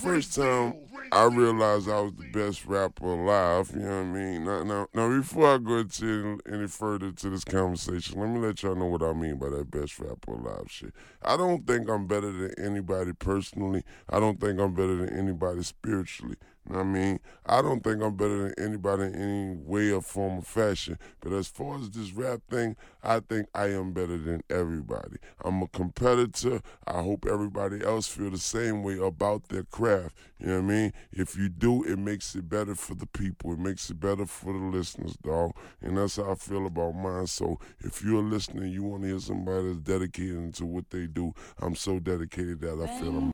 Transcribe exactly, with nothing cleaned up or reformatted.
first time I realized I was the best rapper alive, you know what I mean? Now, now, now before I go into any further to this conversation, let me let y'all know what I mean by that best rapper alive shit. I don't think I'm better than anybody personally. I don't think I'm better than anybody spiritually. You know what I mean? I don't think I'm better than anybody in any way or form or fashion. But as far as this rap thing, I think I am better than everybody. I'm a competitor. I hope everybody else feel the same way about their craft. You know what I mean? If you do, it makes it better for the people. It makes it better for the listeners, dog. And that's how I feel about mine. So if you're listening, you want to hear somebody that's dedicated to what they do, I'm so dedicated that I feel I'm